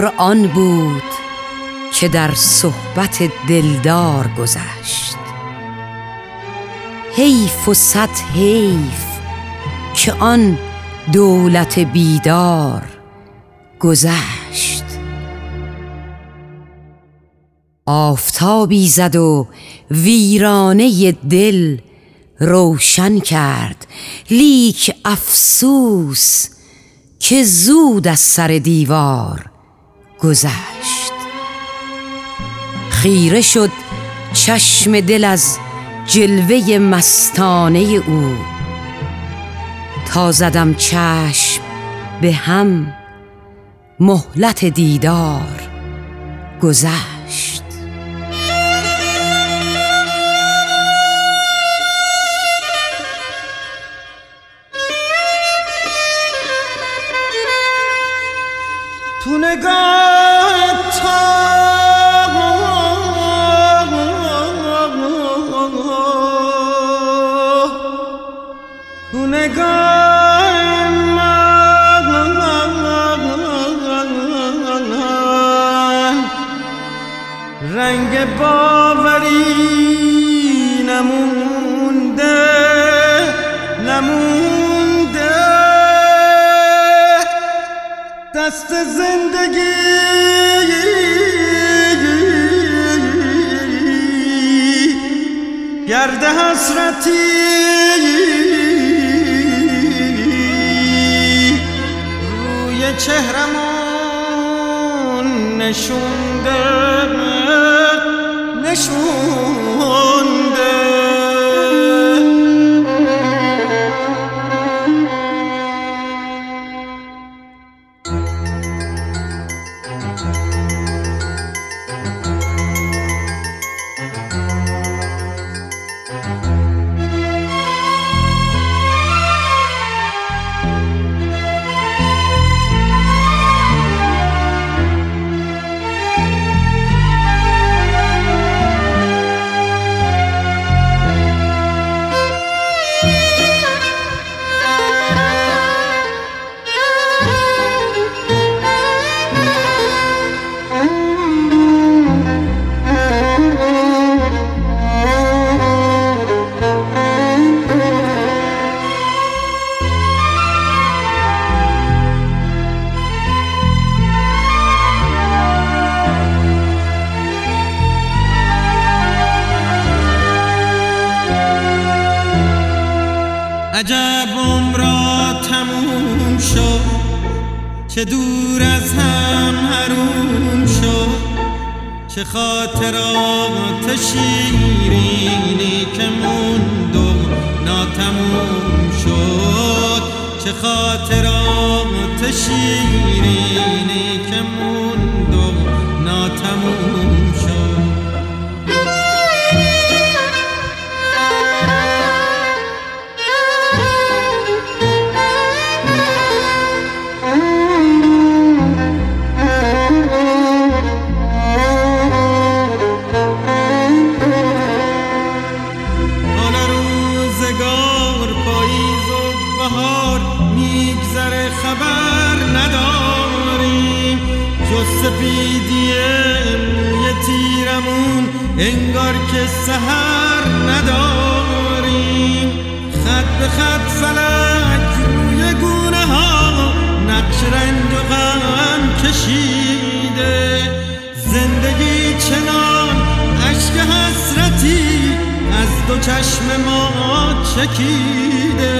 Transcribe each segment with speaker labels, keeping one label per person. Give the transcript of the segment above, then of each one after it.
Speaker 1: عمر آن بود که در صحبت دلدار گذشت. حیف و صد حیف که آن دولت بیدار گذشت. آفتابی زد و ویرانه دل روشن کرد، لیک افسوس که زود از سر دیوار گذشت. خیره شد چشم دل از جلوه مستانه او، تا زدم چشم به هم مهلت دیدار گذشت.
Speaker 2: تو نگاه تو نگاه من رنگ باوری نمونده دست زندگی گرد حسرتی روی چهرمون نشونده
Speaker 3: عجب عمرا تموم شد، چه دور از هم حروم شد، چه خاطرات شیرینی که موند و ناتموم شد، چه خاطرات شیرینی که موند و ناتموم شد. خبر نداریم جز سپیدی موی تیرمون، انگار که سحر نداریم. خط به خط فلک روی گونه ها نقش رنج و غم کشیده، زندگی چنان اشک حسرتی از دو چشم ما چکیده.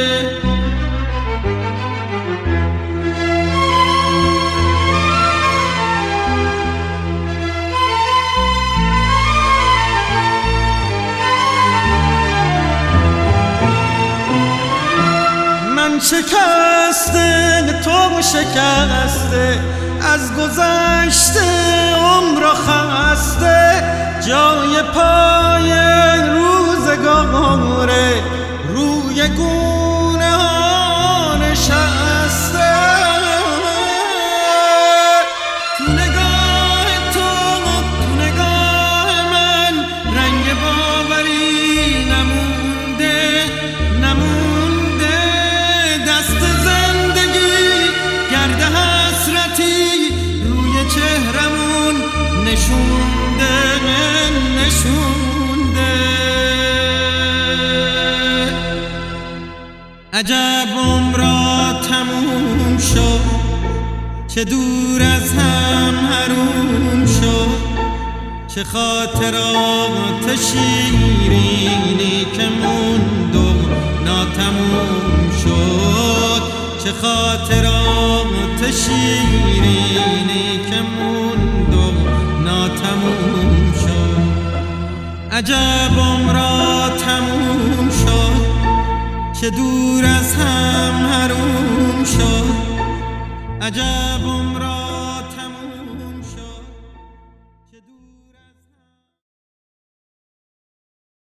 Speaker 3: شکسته تو شکسته از گذشته عمر خسته، جای پای روزگاره روی گونه ها نشسته. تو نگاه تو نگاه من رنگ باوری نمونده دست زندگی گرد حسرتی روی عجب عمرا تموم شد، چه دور از هم حروم شد. چه خاطرات شیرینی که موند و ناتموم شد. چه خاطرات شیرینی که موند و ناتموم شد. عجب عمرا تموم شد، چه دور از هم حروم شد. عجب عمرا تموم شد، چه دور